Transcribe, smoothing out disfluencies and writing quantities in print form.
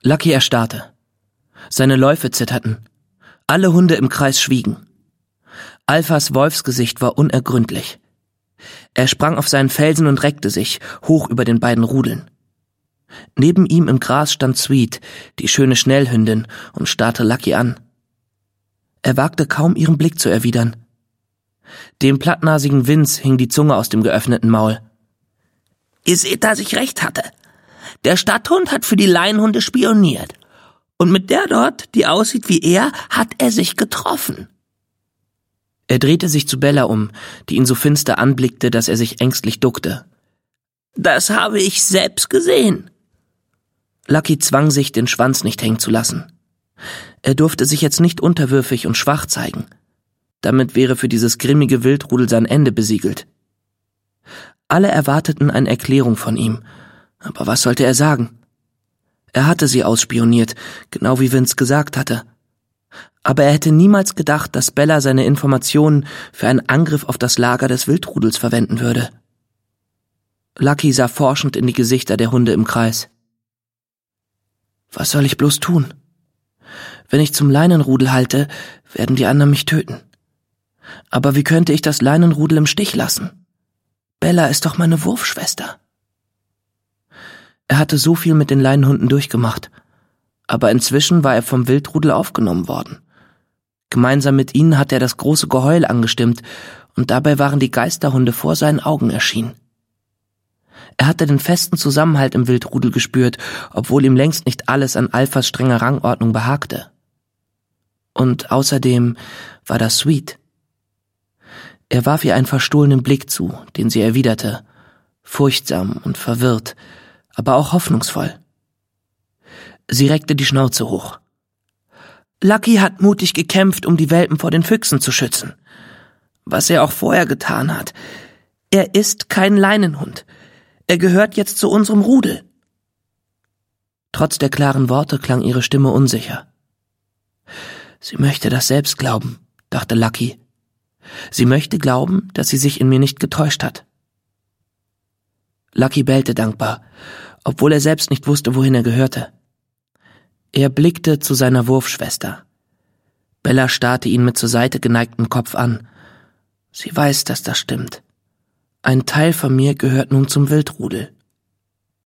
Lucky erstarrte. Seine Läufe zitterten. Alle Hunde im Kreis schwiegen. Alphas Wolfsgesicht war unergründlich. Er sprang auf seinen Felsen und reckte sich, hoch über den beiden Rudeln. Neben ihm im Gras stand Sweet, die schöne Schnellhündin, und starrte Lucky an. Er wagte kaum ihren Blick zu erwidern. Dem plattnasigen Vince hing die Zunge aus dem geöffneten Maul. »Ihr seht, dass ich recht hatte. Der Stadthund hat für die Laienhunde spioniert. Und mit der dort, die aussieht wie er, hat er sich getroffen.« Er drehte sich zu Bella um, die ihn so finster anblickte, dass er sich ängstlich duckte. »Das habe ich selbst gesehen.« Lucky zwang sich, den Schwanz nicht hängen zu lassen. Er durfte sich jetzt nicht unterwürfig und schwach zeigen. Damit wäre für dieses grimmige Wildrudel sein Ende besiegelt. Alle erwarteten eine Erklärung von ihm, aber was sollte er sagen? Er hatte sie ausspioniert, genau wie Vince gesagt hatte. Aber er hätte niemals gedacht, dass Bella seine Informationen für einen Angriff auf das Lager des Wildrudels verwenden würde. Lucky sah forschend in die Gesichter der Hunde im Kreis. Was soll ich bloß tun? Wenn ich zum Leinenrudel halte, werden die anderen mich töten. Aber wie könnte ich das Leinenrudel im Stich lassen? Bella ist doch meine Wurfschwester. Er hatte so viel mit den Leinenhunden durchgemacht, aber inzwischen war er vom Wildrudel aufgenommen worden. Gemeinsam mit ihnen hatte er das große Geheul angestimmt, und dabei waren die Geisterhunde vor seinen Augen erschienen. Er hatte den festen Zusammenhalt im Wildrudel gespürt, obwohl ihm längst nicht alles an Alphas strenger Rangordnung behagte. Und außerdem war das Sweet. Er warf ihr einen verstohlenen Blick zu, den sie erwiderte, furchtsam und verwirrt, aber auch hoffnungsvoll. Sie reckte die Schnauze hoch. Lucky hat mutig gekämpft, um die Welpen vor den Füchsen zu schützen. Was er auch vorher getan hat. Er ist kein Leinenhund. Er gehört jetzt zu unserem Rudel. Trotz der klaren Worte klang ihre Stimme unsicher. Sie möchte das selbst glauben, dachte Lucky. Sie möchte glauben, dass sie sich in mir nicht getäuscht hat. Lucky bellte dankbar, obwohl er selbst nicht wusste, wohin er gehörte. Er blickte zu seiner Wurfschwester. Bella starrte ihn mit zur Seite geneigtem Kopf an. Sie weiß, dass das stimmt. Ein Teil von mir gehört nun zum Wildrudel.